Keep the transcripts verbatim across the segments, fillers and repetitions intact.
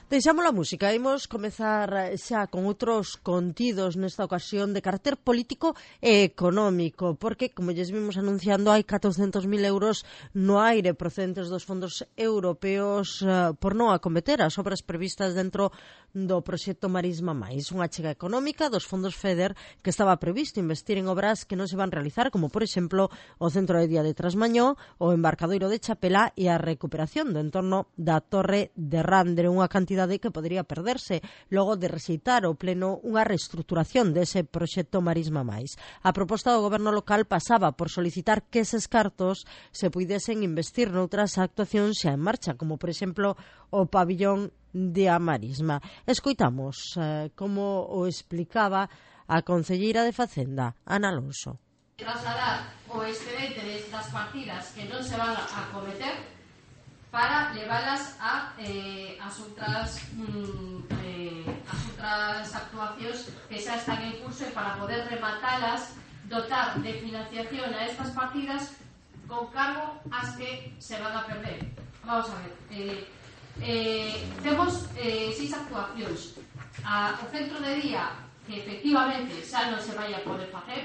Deixamos a música, imos comezar xa con outros contidos nesta ocasión de carácter político e económico, porque, como lles vimos anunciando, hai catrocentos mil euros no aire procedentes dos fondos europeos uh, por non acometer as obras previstas dentro do proxecto Marisma máis, unha achega económica dos fondos FEDER que estaba previsto investir en obras que non se van realizar, como, por exemplo, o Centro de Día de Trasmañó, o embarcadoiro de Chapela e a recuperación do entorno da Torre de Randre, unha cantidad que podería perderse logo de rexeitar o pleno unha reestruturación dese proxecto Marisma máis. A proposta do goberno local pasaba por solicitar que eses cartos se puidesen investir noutras actuacións xa en marcha, como por exemplo o pabillón de a Marisma. Escoitamos eh, como o explicaba a concelleira de Facenda, Ana Alonso. Trasladar o excedente destas partidas que non se van a acometer para levalas a eh, as outras mm, eh, as outras actuacións que xa están en curso e para poder rematalas, dotar de financiación a estas partidas con cargo ás que se van a perder. Vamos a ver, eh, eh, temos eh, seis actuacións. A, o centro de día que efectivamente xa non se vai a poder facer,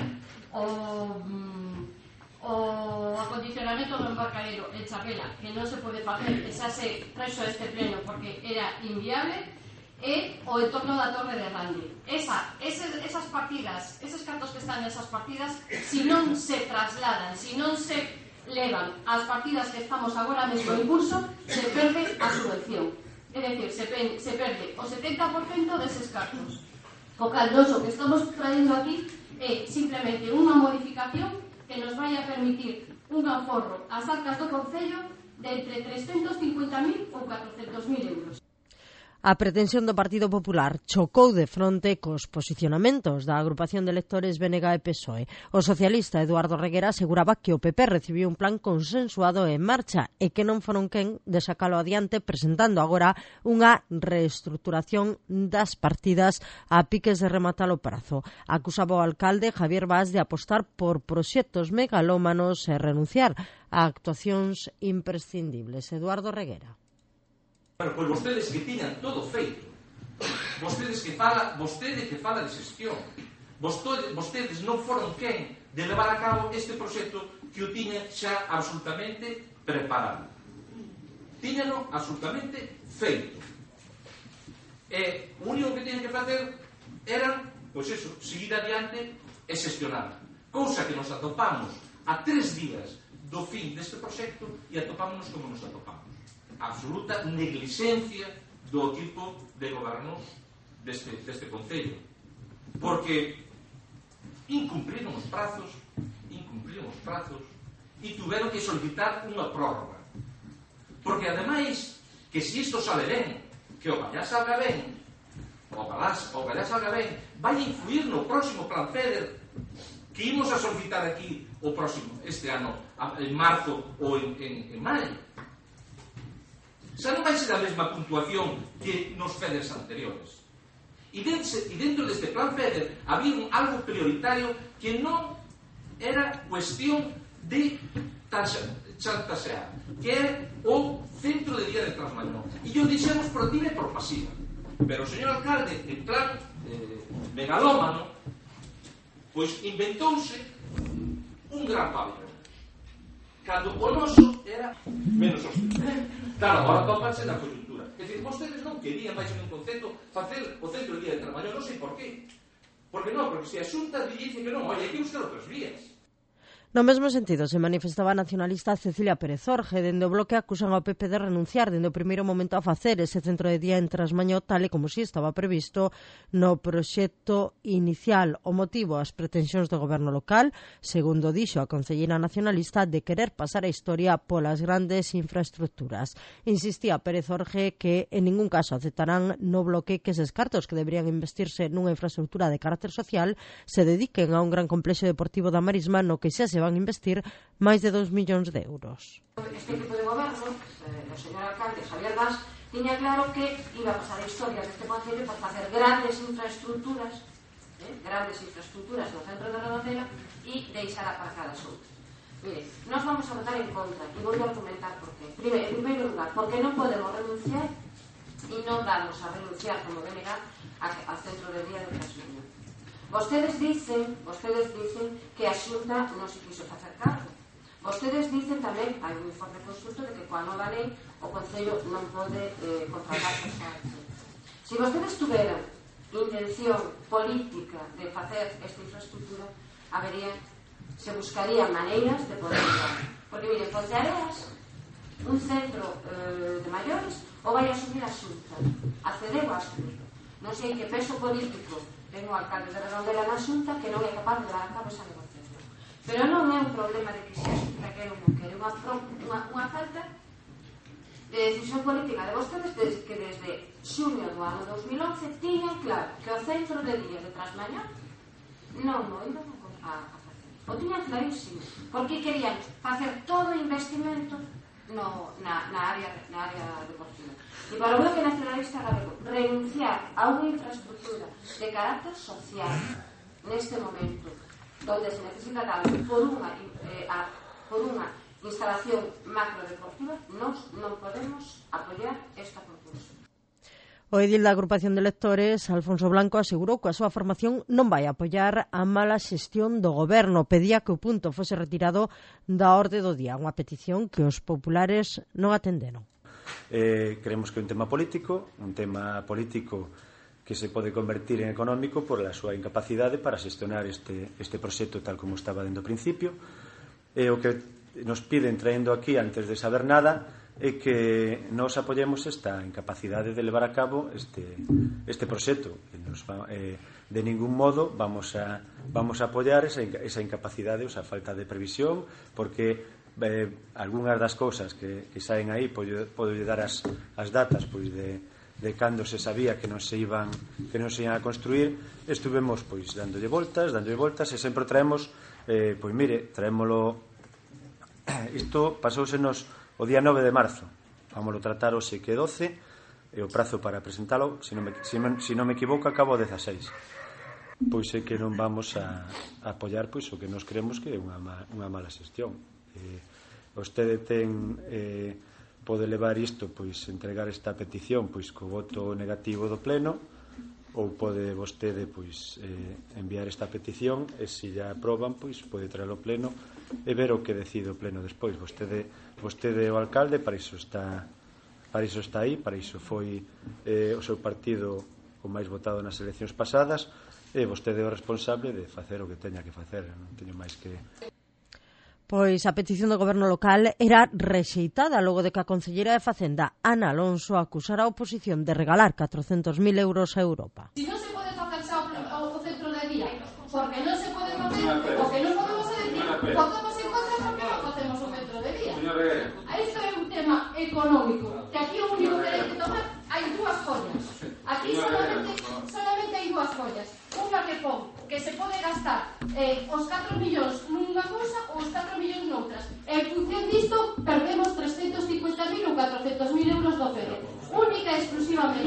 o mm, o acondicionamento do embarcadero en Chapela, que non se pode facer, xa se traxo a este pleno porque era inviable, e o entorno da Torre de Randre. Esa, esas, esas partidas, esos cartos que están nesas partidas, si non se trasladan, si non se levan as partidas que estamos agora mesmo en curso, se perde a subvención. É dicir, se, pen, se perde o setenta por cento deses cartos. O caldoso que estamos traendo aquí é simplemente unha modificación que nos vai a permitir un aforro ás arcas do Concello de entre trescentos cincuenta mil ou catrocentos mil euros. A pretensión do Partido Popular chocou de fronte cos posicionamentos da agrupación de electores B N G e P S O E. O socialista Eduardo Reguera aseguraba que o P P recibiu un plan consensuado en marcha e que non foron quen de sacalo adiante, presentando agora unha reestruturación das partidas a piques de rematar o prazo. Acusaba o alcalde Javier Vaz de apostar por proxectos megalómanos e renunciar a actuacións imprescindibles. Eduardo Reguera. Pero pois vostedes que tiñan todo feito, vostedes que fala, vostede que fala de xestión, vostedes, vostedes non foron quen de levar a cabo este proxecto que o tiña xa absolutamente preparado. Tíñano absolutamente feito. E o único que tiñan que facer era, pois eso, seguir adiante e xestionar. Cousa que nos atopamos a tres días do fin deste proxecto e atopámonos como nos atopamos. Absoluta negligencia do equipo de goberno deste, deste Concello, porque incumpriron os prazos incumpriron os prazos e tuveron que solicitar unha prórroga, porque ademais que se isto sale ben, que o Gallá salga ben, o Gallá, o Gallá salga ben, vai influir no próximo plan FEDER que imos a solicitar aquí o próximo, este ano, en marzo ou en, en, en maio. Xa non vai ser a mesma puntuación que nos FEDERs anteriores. E dentro, e dentro deste plan FEDER había un algo prioritario que non era cuestión de chantaxear, que é o Centro de Día de Trasmañó. E yo dixemos por activa e por pasiva. Pero o señor alcalde, en plan eh, megalómano, pois inventouse un gran pabellón, cando o noso era menos sostenible. Claro, agora tópanse na coyuntura. É dicir, vostedes non querían, vais en un concepto, facer o Centro de Día de Trasmañó, non sei por qué. Porque non, porque se a Xunta dice que non, oye, hai que buscar outras vías. No mesmo sentido, se manifestaba a nacionalista Cecilia Pérez Orge. Dende o bloque acusan ao P P de renunciar dende o primeiro momento a facer ese centro de día en Trasmañó tal e como si estaba previsto no proxecto inicial. O motivo, as pretensións do goberno local, segundo dixo a concelleira nacionalista, de querer pasar a historia polas grandes infraestructuras. Insistía Pérez Orge que en ningún caso aceptarán no bloque que eses cartos que deberían investirse nunha infraestructura de carácter social se dediquen a un gran complexo deportivo da Marisma no que xa se van a investir máis de dos millóns de euros. Este equipo de goberno, eh, o señor alcalde Javier Vaz, tiña claro que iba a pasar a historia deste Concello por facer grandes infraestructuras, eh, grandes infraestructuras no centro da Redondela e deixar aparcadas outras. Mire, nós vamos a votar en contra e vou a argumentar por qué. Primeiro, en primeiro lugar, porque non podemos renunciar e non vamos a renunciar como B N G ao centro de día de Trasmiño. Vostedes dicen, vostedes dicen que a Xunta non se quiso facer cargo. Vostedes dicen tamén, hai un informe consulto de que coa nova lei o Concello non pode eh, contratar personal. Se vostedes tuveran intención política de facer esta infraestructura, habería, se buscarían maneiras de poder llegar. Porque, mire, Ponteareas, un centro eh, de maiores, o vai asumir a Xunta. Accedeu a asumir. Non sei que peso político ten o alcalde de Redondela na Xunta que non é capaz de dar a cabo esa negociación. Pero non é un problema de que se a Xunta quere ou non quere, unha, unha, unha falta de decisión política de vostedes desde que desde xuño do ano dos mil once tiñan claro que o centro de día de Trasmañá non o iban a, a facer. O tiñan clarísimo, porque querían facer todo o investimento no, na, na, área, na área deportiva. E para o Bloque Nacionalista Galego, renunciar a unha infraestructura de carácter social neste momento, donde se necesita tanto por unha, eh, a, por unha instalación macrodeportiva, nós non podemos apoiar esta proposta. O edil da agrupación de electores, Alfonso Blanco, asegurou que a súa formación non vai apoiar a mala xestión do goberno. Pedía que o punto fose retirado da orde do día, unha petición que os populares non atenderon. Eh, creemos que é un tema político, un tema político que se pode convertir en económico por a súa incapacidade para xestionar este, este proxecto tal como estaba dentro do principio. E o que nos piden traendo aquí antes de saber nada é que nos apoyemos esta incapacidade de levar a cabo este, este proxecto. Nos, eh, de ningún modo vamos a, vamos a apoiar esa, esa incapacidade, esa falta de previsión, porque eh, algunhas das cousas que, que saen aí podo, podo dar as, as datas pois de, de cando se sabía que non se iban que non se iban a construir. Estuvemos pois dándolle voltas, dándolle voltas e sempre traemos eh, pois mire, traémolo. Isto pasousenos o día nove de marzo. Vamos a tratar hoxe que doce e o prazo para presentalo, se non me, se non, se non me equivoco, acabo dezaseis. Pois é que non vamos a, a apoiar pois o que nos creemos que é unha, unha mala xestión. Eh, vostede ten eh, pode levar isto, pois entregar esta petición pois co voto negativo do pleno, ou pode vostede pois eh, enviar esta petición e se ya aproban pois pode traer ao pleno e ver o que decide o pleno despois. Vostede, vostede é o alcalde, para iso está para iso está aí, para iso foi eh, o seu partido o máis votado nas eleccións pasadas e vostede é o responsable de facer o que teña que facer. Non teño máis que... Pois a petición do goberno local era rexeitada logo de que a concelleira de Facenda, Ana Alonso, acusara a oposición de regalar catrocentos mil euros a Europa. Si non se pode facer xa o centro de día, porque non se pode facer, o que non podemos decir, votamos en contra porque non facemos o centro de día. Isto é un tema económico, que aquí o único que hai que tomar, hai dúas follas. Aquí solamente, solamente hai dúas follas. Unha que pon que se pode gastar eh, os catro millóns nunha cousa ou os catro millóns noutras. En función disto, perdemos trescentos cincuenta mil ou catrocentos mil euros do F E D. Única e exclusivamente.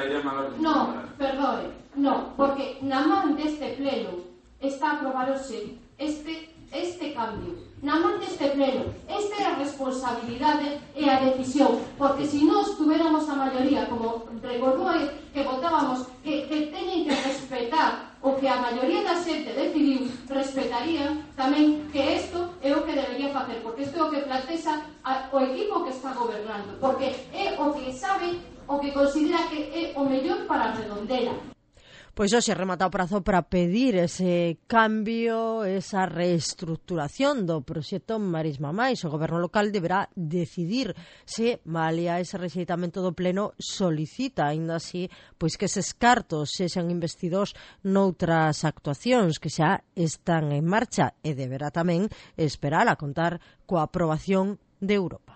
No, perdone, no, porque na man deste pleno está a aprobarose este, este cambio. Na man deste pleno, esta é a responsabilidade e a decisión, porque se nós tuviéramos a maioría, como recordou que votábamos, que, que teñen que respetar o que a maioría da xente decidiu, respetarían tamén que isto é o que debería facer, porque isto é o que plantexa a, o equipo que está gobernando, porque é o que sabe, o que considera que é o mellor para Redondela. Pois hoxe remata o prazo para pedir ese cambio, esa reestruturación do proxecto Marisma Máis. O goberno local deberá decidir se, malia ese rexeitamento do pleno, solicita, aínda así, pois que eses cartos sexan investidos noutras actuacións que xa están en marcha e deberá tamén esperar a contar coa aprobación de Europa.